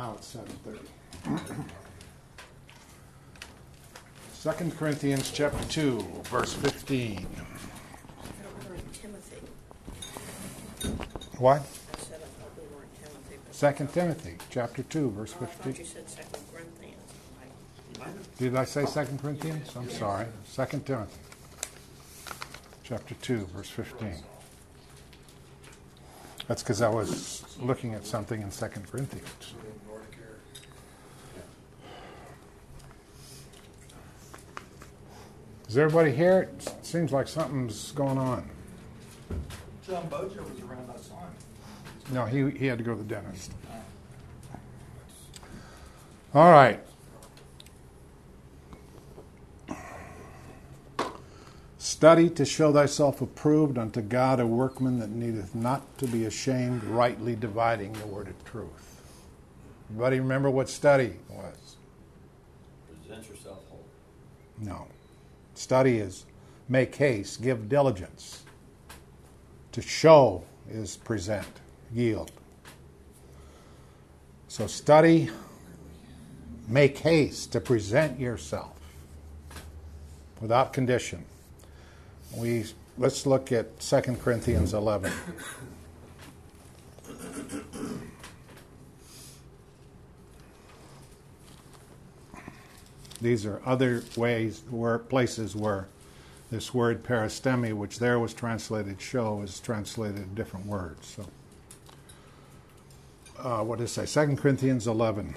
Now it's 7:30. 2 Corinthians chapter 2, verse 15. I don't know in Timothy. What? I said I thought we were in Timothy. 2 Timothy chapter 2, verse Oh, I thought 15. you said 2 Corinthians. Did I say 2 Corinthians? I'm sorry. 2 Timothy chapter 2, verse 15. That's because I was looking at something in 2 Corinthians. Is everybody here? It seems like something's going on. John Bojo was around that time. No, he had to go to the dentist. All right. Study to show thyself approved unto God, a workman that needeth not to be ashamed, rightly dividing the word of truth. Everybody remember what study was? Present yourself whole. No. Study is make haste, give diligence. To show is present, yield. So study, make haste to present yourself without condition. Let's look at 2 Corinthians 11. These are other places where this word peristemi, which there was translated show, is translated a different word. So, what does it say? 2 Corinthians 11.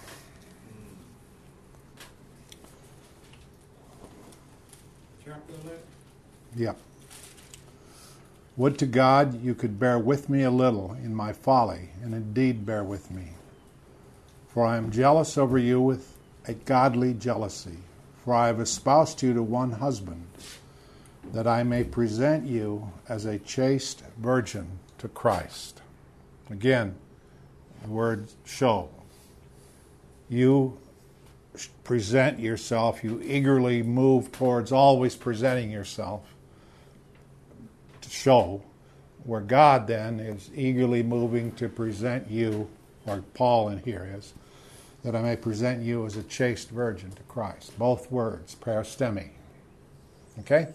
Chapter 11. Yeah. Would to God you could bear with me a little in my folly, and indeed bear with me. For I am jealous over you with a godly jealousy. For I have espoused you to one husband, that I may present you as a chaste virgin to Christ. Again, the word show. You present yourself, you eagerly move towards always presenting yourself to show, where God then is eagerly moving to present you, or Paul in here is, that I may present you as a chaste virgin to Christ. Both words, peristemi. Okay?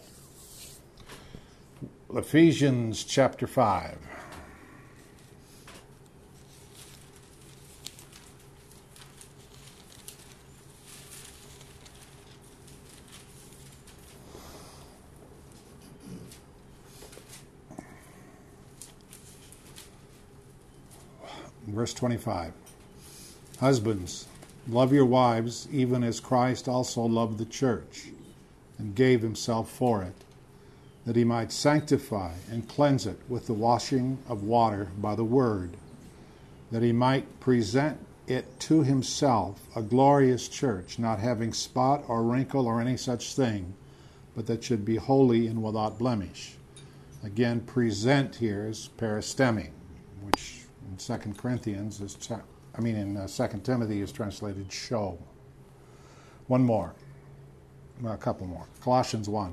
Ephesians chapter 5. Verse 25. Husbands, love your wives, even as Christ also loved the church, and gave himself for it, that he might sanctify and cleanse it with the washing of water by the word, that he might present it to himself a glorious church, not having spot or wrinkle or any such thing, but that should be holy and without blemish. Again, present here is peristemi, which in 2 Corinthians is... in 2 Timothy is translated show. One more. Well, a couple more. Colossians 1.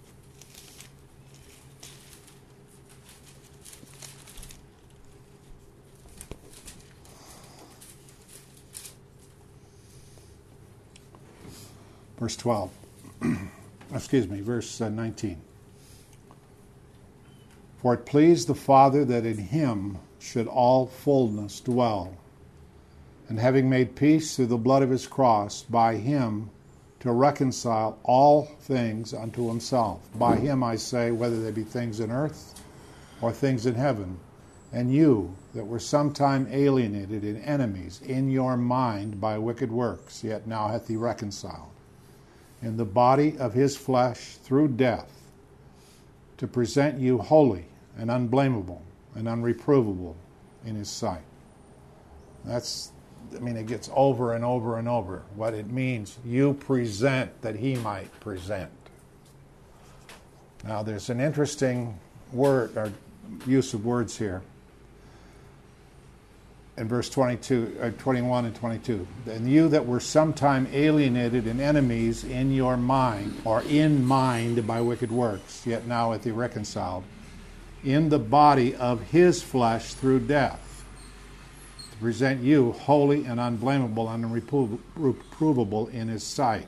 Verse 12. Verse 19. For it pleased the Father that in him should all fullness dwell, and having made peace through the blood of his cross, by him to reconcile all things unto himself. By him, I say, whether they be things in earth or things in heaven. And you, that were sometime alienated and enemies in your mind by wicked works, yet now hath he reconciled in the body of his flesh through death, to present you holy and unblameable and unreprovable in his sight. It gets over and over and over what it means. You present that he might present. Now, there's an interesting word or use of words here in verse 21 and 22. And you that were sometime alienated and enemies in your mind, or in mind by wicked works, yet now hath he reconciled in the body of his flesh through death, to present you holy and unblameable and reprovable in His sight.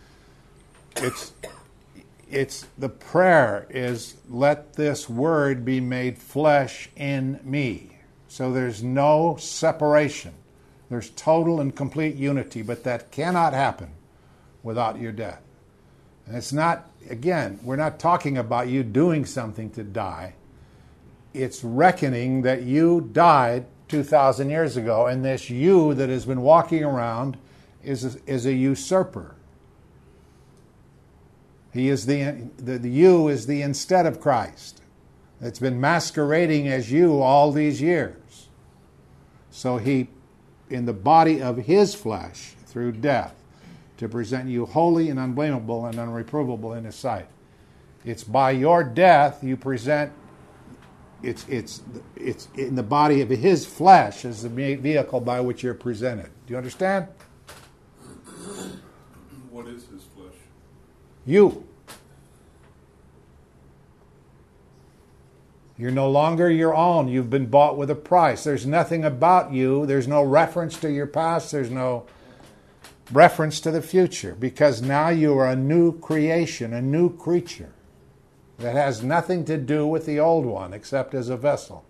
It's the prayer is, let this word be made flesh in me. So there's no separation. There's total and complete unity, but that cannot happen without your death. And it's not, again, we're not talking about you doing something to die. It's reckoning that you died 2,000 years ago, and this you that has been walking around is a usurper. He is the you is the instead of Christ. It's been masquerading as you all these years. So He, in the body of His flesh, through death, to present you holy and unblameable and unreprovable in His sight. It's by your death you present. It's in the body of His flesh as the vehicle by which you're presented. Do you understand? What is His flesh? You. You're no longer your own. You've been bought with a price. There's nothing about you. There's no reference to your past. There's no reference to the future, because now you are a new creation, a new creature that has nothing to do with the old one except as a vessel.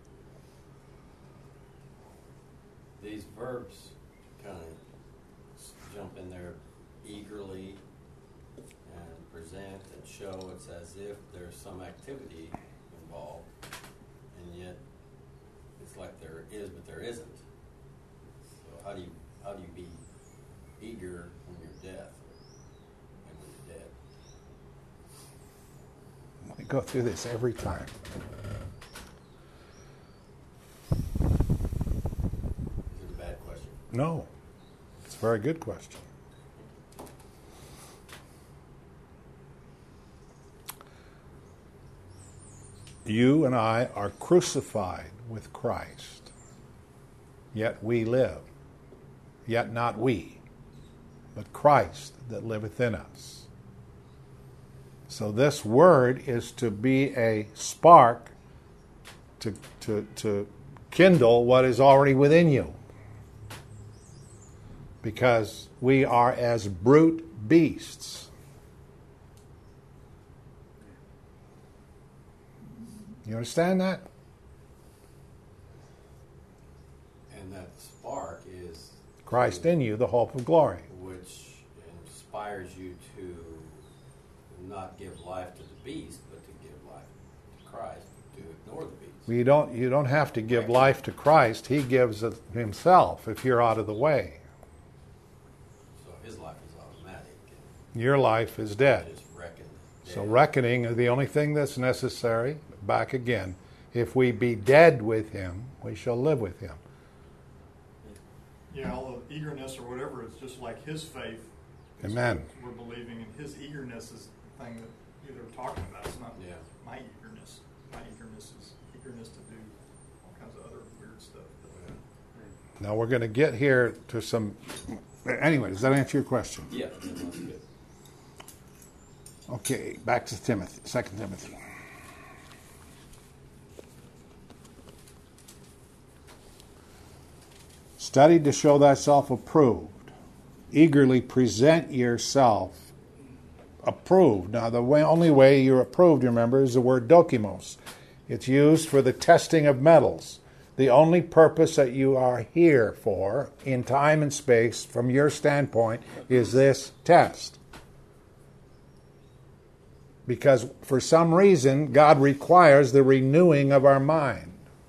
These verbs kind of jump in there eagerly and present and show. It's as if there's some activity involved, and yet it's like there is, but there isn't. So how do you be eager when you're deaf and when you're dead? We go through this every time. Is it a bad question? No. It's a very good question. You and I are crucified with Christ, yet we live, yet not we, but Christ that liveth in us. So this word is to be a spark to kindle what is already within you. Because we are as brute beasts. You understand that? And that spark is Christ in you, the hope of glory. which inspires you to not give life to the beast, but to give life to Christ, to ignore the beast. You don't have to give life to Christ. He gives it Himself if you're out of the way. So His life is automatic. Your life is dead. Just reckoned dead. So reckoning is the only thing that's necessary. Back again. If we be dead with Him, we shall live with Him. Yeah, all the eagerness or whatever, it's just like His faith. is Amen. what we're believing, and His eagerness is the thing that you're talking about. It's not Yeah. my eagerness. My eagerness is eagerness to do all kinds of other weird stuff. Now we're going to get here to some... Anyway, does that answer your question? Yeah, that's good. Okay, back to Timothy, 2 Timothy. Study to show thyself approved. Eagerly present yourself approved. Now, the only way you're approved, remember, is the word dokimos. It's used for the testing of metals. The only purpose that you are here for, in time and space, from your standpoint, is this test. Because for some reason, God requires the renewing of our mind.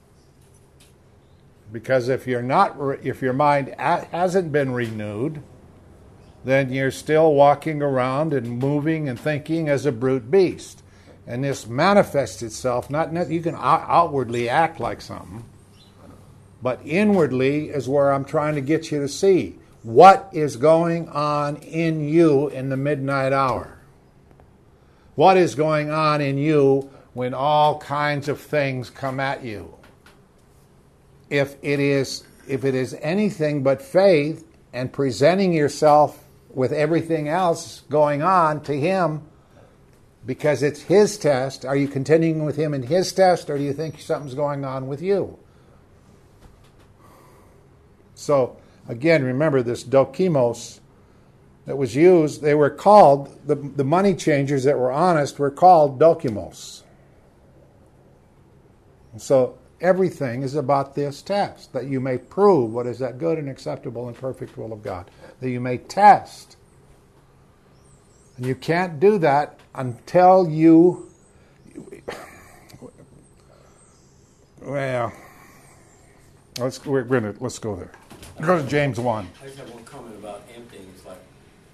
Because if your mind hasn't been renewed, then you're still walking around and moving and thinking as a brute beast. And this manifests itself, you can outwardly act like something, but inwardly is where I'm trying to get you to see what is going on in you in the midnight hour. What is going on in you when all kinds of things come at you? If it is anything but faith and presenting yourself with everything else going on to Him, because it's His test, are you continuing with Him in His test, or do you think something's going on with you? So, again, remember this dokimos that was used, they were called, the money changers that were honest were called dokimos. So everything is about this test, that you may prove what is that good and acceptable and perfect will of God, that you may test. And you can't do that until you, well, let's go there. Let's go to James 1. I just have one comment about emptying. It's like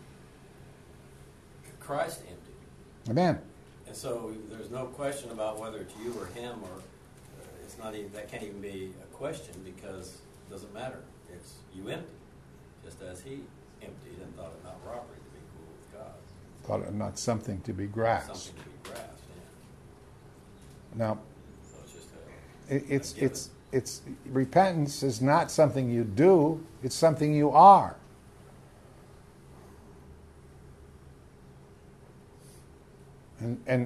Christ emptied. Amen. And so there's no question about whether it's you or him, or it's not even, that can't even be a question, because it doesn't matter. It's you empty, just as he emptied and thought it not robbery to be equal with God. Thought it not something to be grasped. Something to be grasped. Now, So it's just it's repentance is not something you do; it's something you are. And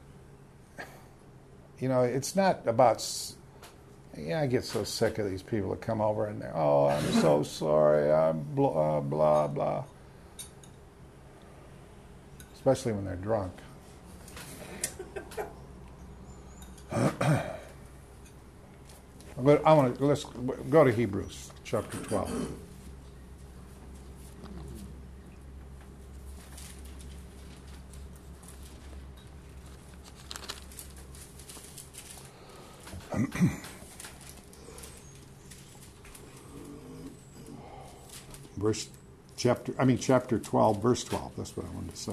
you know, it's not about. I get so sick of these people that come over and they're, oh, I'm so sorry, I'm blah blah blah. Especially when they're drunk. Let's go to Hebrews chapter 12. Chapter 12, verse 12. That's what I wanted to say.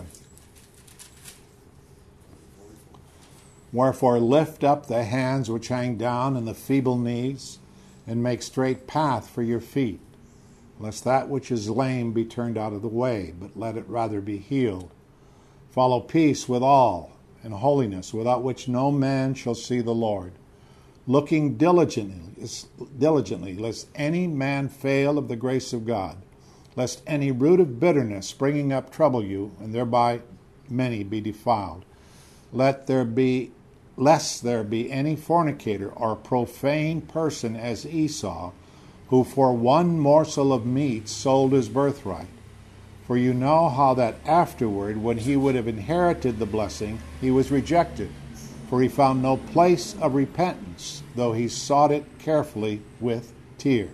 Wherefore lift up the hands which hang down and the feeble knees, and make straight path for your feet, lest that which is lame be turned out of the way, but let it rather be healed. Follow peace with all, and holiness, without which no man shall see the Lord. Looking diligently, lest any man fail of the grace of God, lest any root of bitterness springing up trouble you, and thereby many be defiled. Lest there be any fornicator or profane person as Esau, who for one morsel of meat sold his birthright. For you know how that afterward, when he would have inherited the blessing, he was rejected, for he found no place of repentance, though he sought it carefully with tears.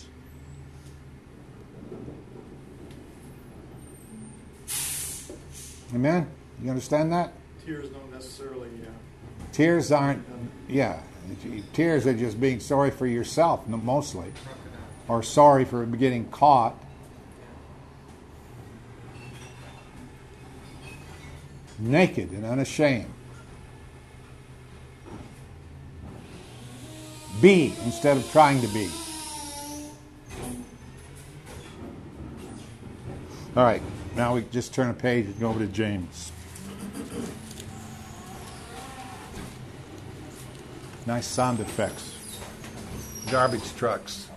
Amen? You understand that? Tears don't necessarily. Tears aren't, tears are just being sorry for yourself, mostly, or sorry for getting caught. Naked and unashamed. Be instead of trying to be. All right, now we just turn a page and go over to James. Nice sound effects. Garbage trucks.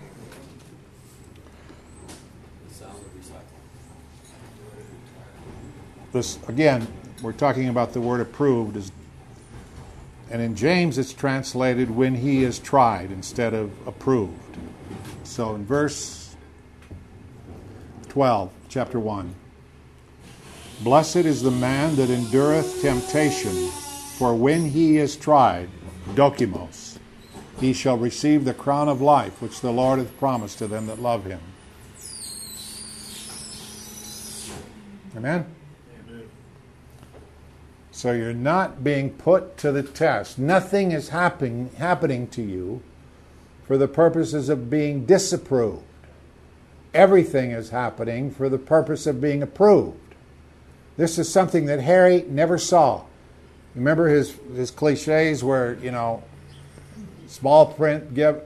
This, again, we're talking about the word approved, and in James it's translated when he is tried instead of approved. So in verse 12, chapter 1, blessed is the man that endureth temptation, for when he is tried, dokimos, he shall receive the crown of life which the Lord hath promised to them that love him. Amen? Amen. So you're not being put to the test. Nothing is happening to you for the purposes of being disapproved. Everything is happening for the purpose of being approved. This is something that Harry never saw. Remember his cliches where, the large print giveth,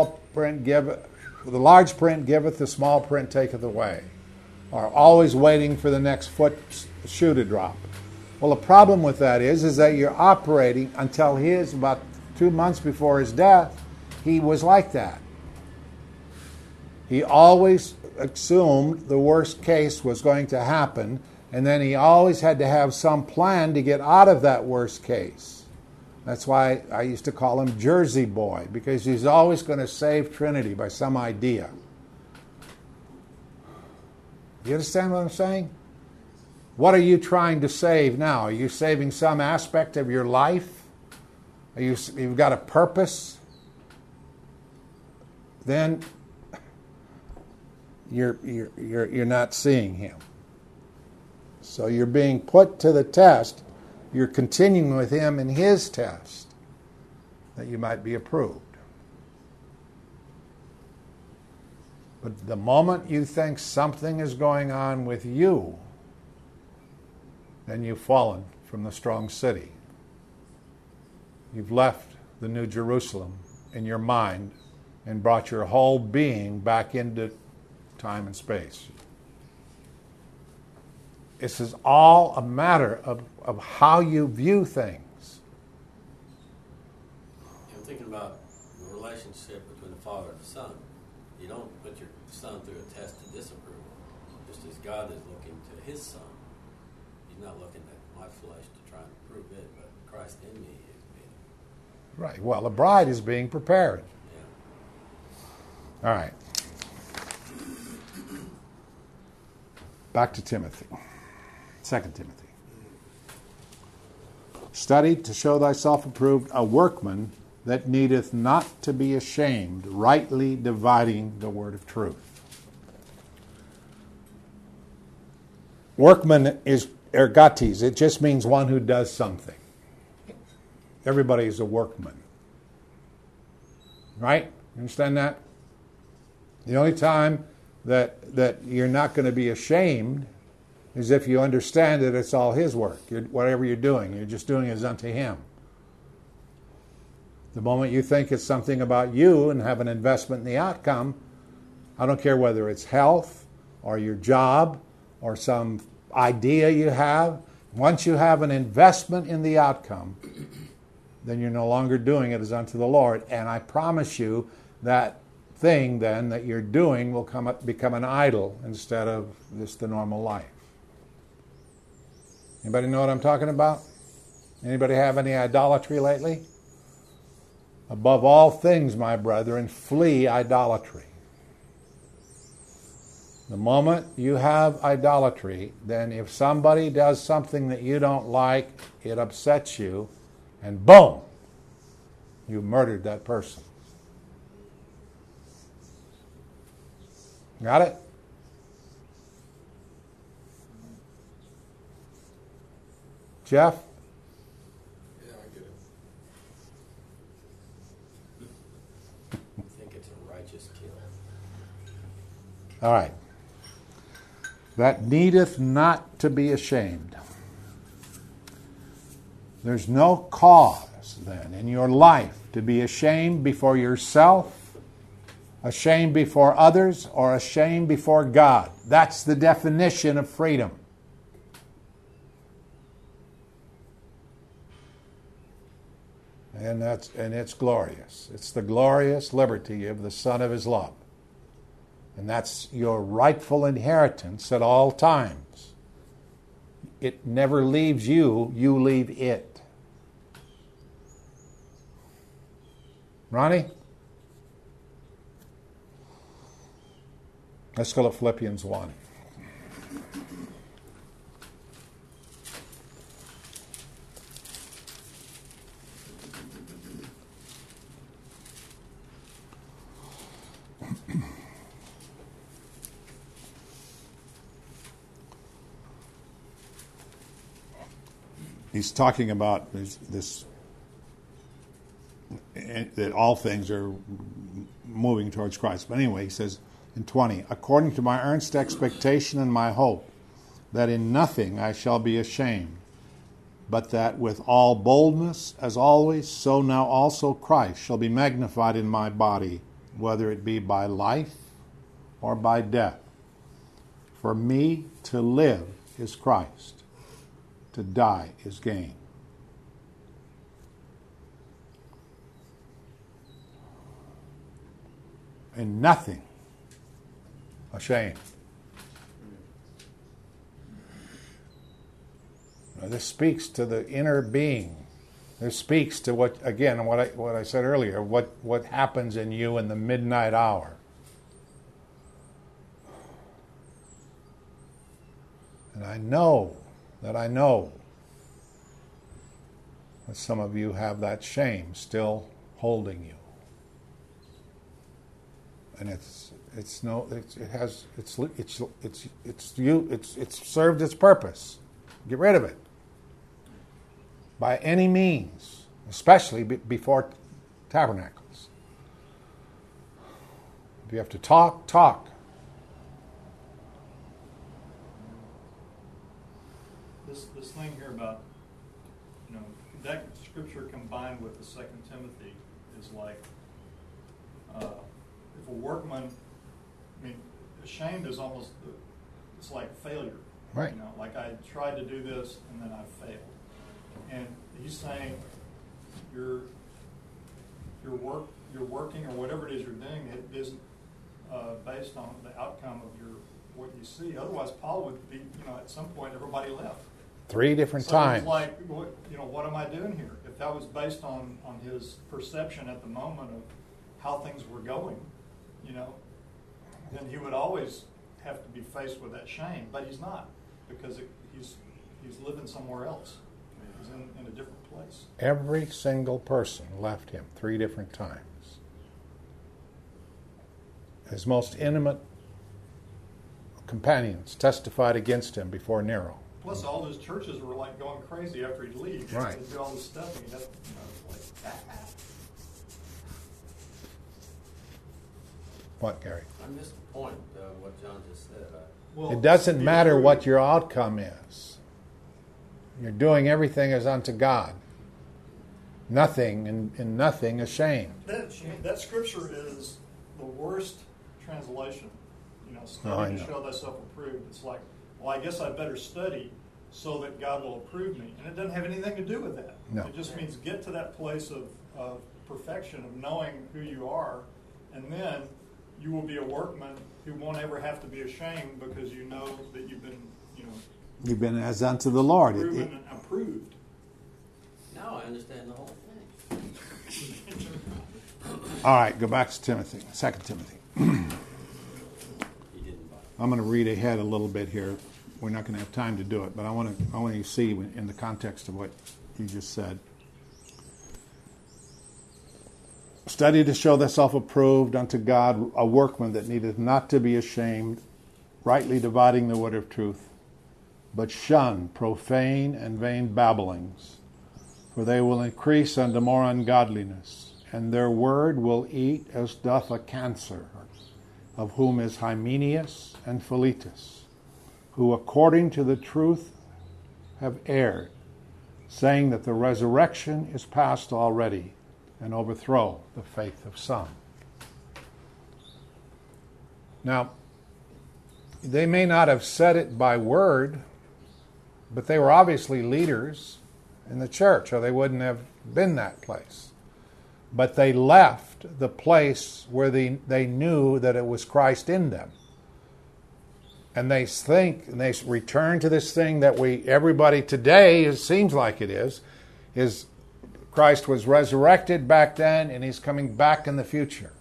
the small print taketh away. Or always waiting for the next shoe to drop. Well, the problem with that is that you're operating until about 2 months before his death, he was like that. He always assumed the worst case was going to happen, and then he always had to have some plan to get out of that worst case. That's why I used to call him Jersey Boy, because he's always going to save Trinity by some idea. You understand what I'm saying? What are you trying to save now? Are you saving some aspect of your life? You've got a purpose? Then you're not seeing Him. So you're being put to the test. You're continuing with Him in His test, that you might be approved. But the moment you think something is going on with you, then you've fallen from the strong city. You've left the New Jerusalem in your mind and brought your whole being back into time and space. This is all a matter of how you view things. I'm thinking about the relationship between the Father and the Son. You don't put your Son through a test of disapproval, just as God is looking to His Son. He's not looking at my flesh to try and prove it, but Christ in me is being. Right. Well, the bride is being prepared. Yeah. All right. Back to Timothy. 2 Timothy. Study to show thyself approved, a workman that needeth not to be ashamed, rightly dividing the word of truth. Workman is ergates. It just means one who does something. Everybody is a workman. Right? You understand that? The only time that you're not going to be ashamed is if you understand that it's all His work. Whatever you're doing, you're just doing it as unto Him. The moment you think it's something about you and have an investment in the outcome, I don't care whether it's health or your job or some idea you have, once you have an investment in the outcome, then you're no longer doing it as unto the Lord. And I promise you that thing then that you're doing will become an idol instead of just the normal life. Anybody know what I'm talking about? Anybody have any idolatry lately? Above all things, my brethren, flee idolatry. The moment you have idolatry, then if somebody does something that you don't like, it upsets you, and boom, you murdered that person. Got it? Jeff? Yeah, I get it. I think it's a righteous kill. All right. That needeth not to be ashamed. There's no cause then in your life to be ashamed before yourself, ashamed before others, or ashamed before God. That's the definition of freedom. And it's glorious. It's the glorious liberty of the Son of His love. And that's your rightful inheritance at all times. It never leaves you, you leave it. Ronnie? Let's go to Philippians 1. He's talking about this that all things are moving towards Christ. But anyway, he says in 20, according to my earnest expectation and my hope, that in nothing I shall be ashamed, but that with all boldness, as always, so now also Christ shall be magnified in my body, whether it be by life or by death. For me to live is Christ. To die is gain. And nothing ashamed. Now, this speaks to the inner being. This speaks to what I said earlier, what happens in you in the midnight hour. And I know that some of you have that shame still holding you. And it's served its purpose. Get rid of it. By any means, especially before tabernacles. If you have to talk. This thing here about, that scripture combined with the 2 Timothy is like, if a workman, ashamed is almost, it's like failure. Right. Like I tried to do this and then I failed. And he's saying your working or whatever it is you're doing, it isn't based on the outcome of what you see. Otherwise, Paul would be, at some point everybody left. 3 different So times. it's like, what am I doing here? If that was based on his perception at the moment of how things were going, then he would always have to be faced with that shame. But he's not, because he's living somewhere else. He's in a different place. Every single person left him 3 different times. His most intimate companions testified against him before Nero. Plus, all those churches were like going crazy after he'd leave. Right. They'd do all this stuff, and he'd have, like, What, Gary? I missed the point of what John just said. Well, It doesn't be matter true. what your outcome is. You're doing everything as unto God. Nothing and nothing ashamed. That scripture is the worst translation. I Study to know. show thyself approved. It's like, well, I guess I better study so that God will approve me. And it doesn't have anything to do with that. No. It just means get to that place of perfection, of knowing who you are, and then you will be a workman who won't ever have to be ashamed because you know that you've been, You've been as unto the Lord. proven and approved. Now I understand the whole thing. All right, go back to Timothy, 2 Timothy. He didn't buy it. I'm going to read ahead a little bit here. We're not going to have time to do it, but I want you to see in the context of what you just said. Study to show thyself approved unto God, a workman that needeth not to be ashamed, rightly dividing the word of truth. But shun profane and vain babblings, for they will increase unto more ungodliness, and their word will eat as doth a cancer, of whom is Hymenaeus and Philetus, who according to the truth have erred, saying that the resurrection is past already, and overthrow the faith of some. Now, they may not have said it by word, but they were obviously leaders in the church, or they wouldn't have been that place. But they left the place where they knew that it was Christ in them. And they return to this thing that everybody today, it seems like it is Christ was resurrected back then, and he's coming back in the future.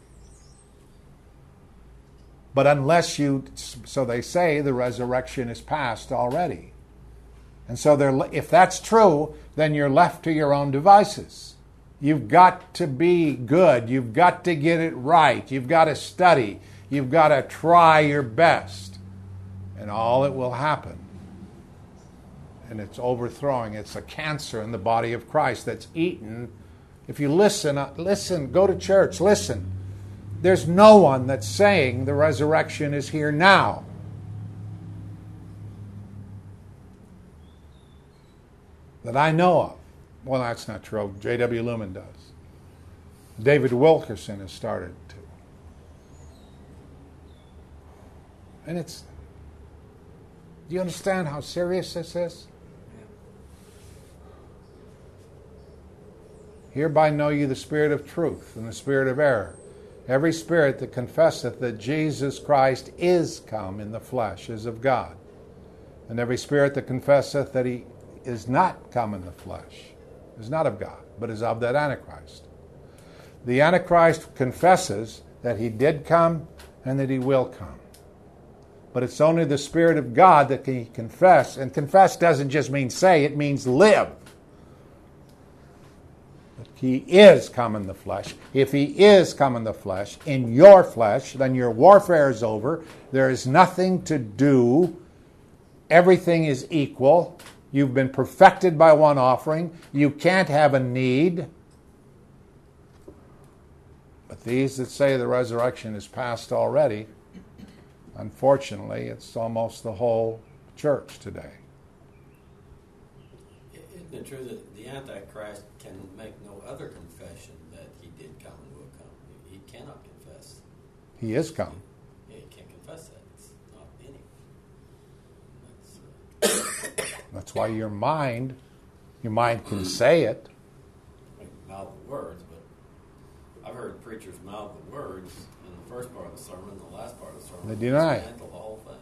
But so they say, the resurrection is past already. And so if that's true, then you're left to your own devices. You've got to be good. You've got to get it right. You've got to study. You've got to try your best. And all it will happen. And it's overthrowing. It's a cancer in the body of Christ that's eaten. If you listen, go to church, listen. There's no one that's saying the resurrection is here now. That I know of. Well, that's not true. J.W. Lumen does. David Wilkerson has started to. And do you understand how serious this is? Hereby know ye the spirit of truth and the spirit of error. Every spirit that confesseth that Jesus Christ is come in the flesh is of God. And every spirit that confesseth that he is not come in the flesh is not of God, but is of that Antichrist. The Antichrist confesses that he did come and that he will come. But it's only the Spirit of God that can confess. And confess doesn't just mean say, it means live. He is come in the flesh. If He is come in the flesh, in your flesh, then your warfare is over. There is nothing to do. Everything is equal. You've been perfected by one offering. You can't have a need. But these that say the resurrection is past already, unfortunately, it's almost the whole church today. Isn't it true that the Antichrist can make no other confession that he did come and will come? He cannot confess. He is come. Yeah, he can't confess that. It's not in him. That's why your mind can say it. Mouth the words, but I've heard preachers mouth the words in the first part of the sermon, the last part of the sermon. They deny it. Dismantle the whole thing.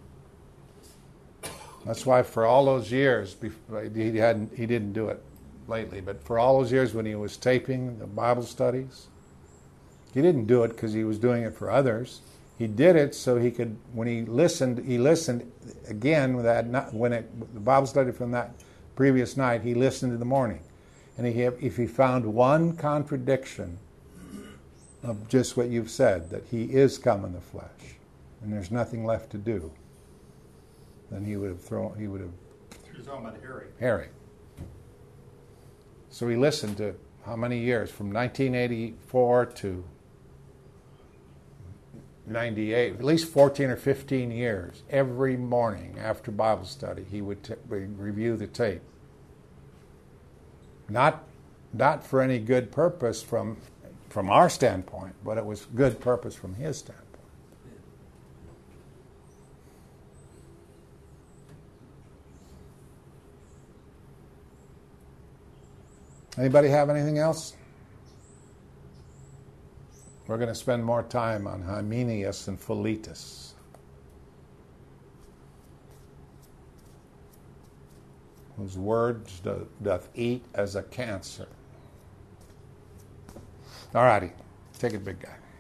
That's why for all those years, he didn't do it lately, but for all those years when he was taping the Bible studies, he didn't do it because he was doing it for others. He did it so he could, when he listened again the Bible study from that previous night, he listened in the morning. And if he found one contradiction of just what you've said, that he is come in the flesh, and there's nothing left to do, then he would have. You're talking about Harry. Harry. So he listened to how many years? From 1984 to 98, at least 14 or 15 years. Every morning after Bible study, he would review the tape. Not for any good purpose from our standpoint, but it was good purpose from his standpoint. Anybody have anything else? We're going to spend more time on Hymenaeus and Philetus. Whose words doth eat as a cancer. All righty. Take it, big guy.